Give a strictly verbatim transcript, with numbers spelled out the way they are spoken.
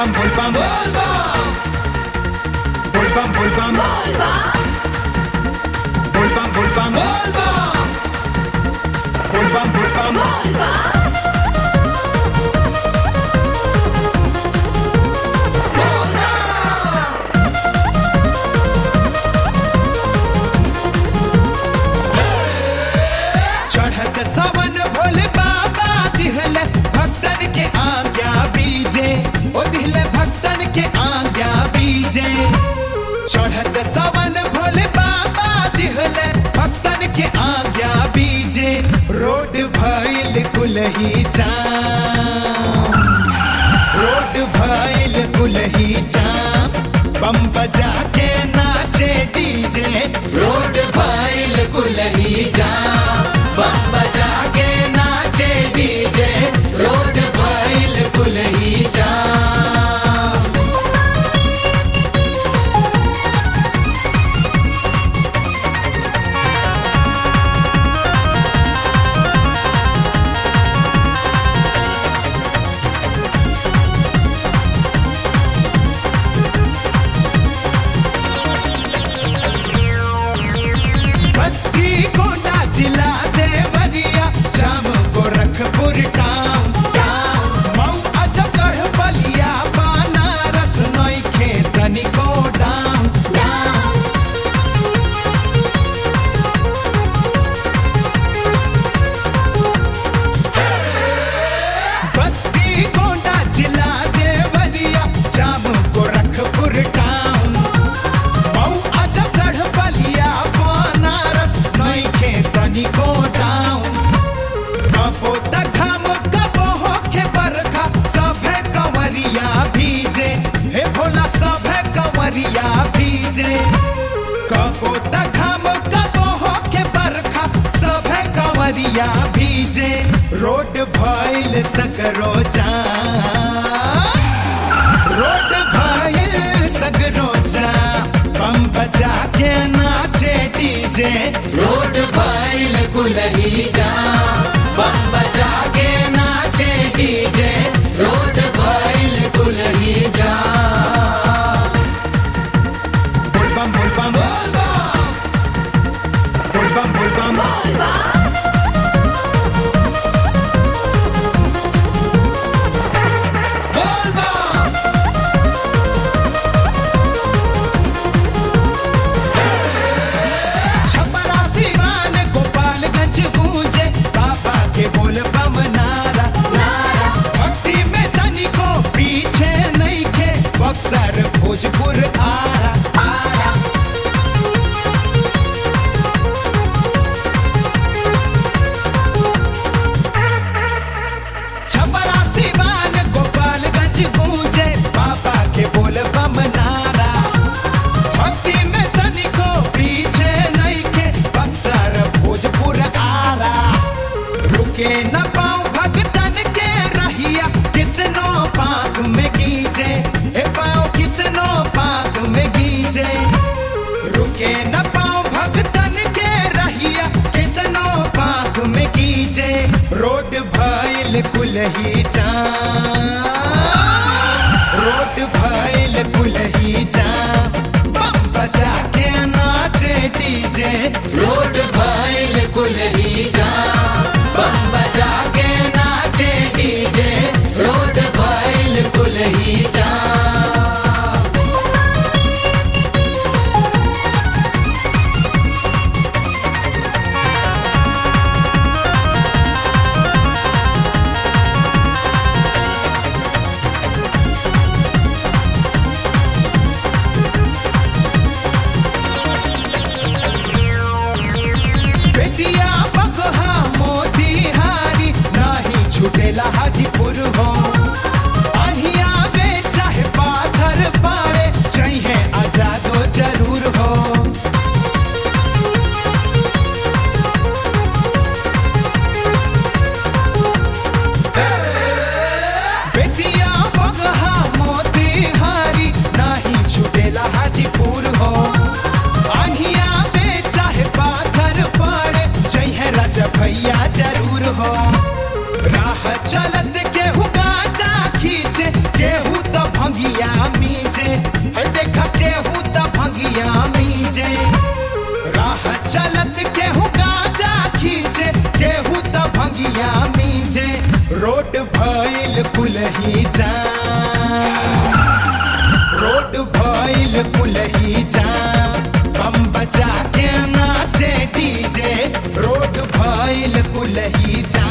bam bol bam bol bam bol bam bol bam bol bam bol bam bol bam bol bam bol bam चढ़त सवन भोले बाबा दिहले भक्तन के आज्ञा बीजे ओ दिहले भक्तन के आज्ञा बीजे चढ़त सवन भोले बाबा दिहले भक्तन के आज्ञा बीजे रोड भइल कुलही जाम रोड भइल कुलही जाम बम बजा के नाचे डीजे रोड भइल कुलही जाम बम बजा के नाचे डीजे रोड भइल कुलही जाम बस्ती गोंडा जिला देवरिया जाम गोरखपुर टाउन मऊ आजमगढ़ बलिया बनारस नइखे तनिको डाउन बस्ती गोंडा जिला देवरिया जाम गोरखपुर टाउन मऊ आजमगढ़ बलिया बनारस नइखे तनिको डाउन कबो तखम कबो होखे बरखा सभे कंवरिया भीजे हे भोला सभे कंवरिया भीजे कबो तखम कबो होखे बरखा सभे कंवरिया भीजे रोड भइल सकरो जाम रोड भइल सगरो जाम बम बजा के नाचे डीजे रोड भइल कुलही जाम बम बजा के नाचे डीजे रोड भइल कुलही जाम बोल बम बोल बम बोल बम बोल बम बोल बम छपरा सिवान गोपालगंज गूंजे बाबा के बोल बम नारा भक्ति में तनिको पीछे नइखे बक्सर भोजपुर आरा छपरा सिवान गोपालगंज गूंजे बाबा के बोल बम नारा भक्ति में तनिको पीछे नइखे बक्सर भोजपुर आरा रुके न पाऊं भक्तन के रहिया कितनो पाक में गीजे ए पाओ कितनो पाक में गीजे रुके न पाऊं भक्तन के रहिया कितनो पाक में गीजे रोड भइल कुलही जाम रोड भइल कुलही जाम बम बजा के नाचे डीजे रोड भइल कुलही जाम बम बजा के नाचे डीजे रोड भइल कुलही जाम बेटिया बगहा मोतिहारी नाही छुटेला हाजीपुर हो अहिया बे चाहे पाथर पाड़े चाहिए आजादो जरूर हो बेटिया बगहा मोतिहारी नाही छुटेला हाजीपुर हो अहिया बे चाहे पाथर पाड़े चाहिए राजा भैया जरूर हो राह चलत के हुआ छतिया मीजे रोड भइल कुलही जा रोड भइल कुलही जा बम बजा के नाचे डीजे रोड भइल कुलही जा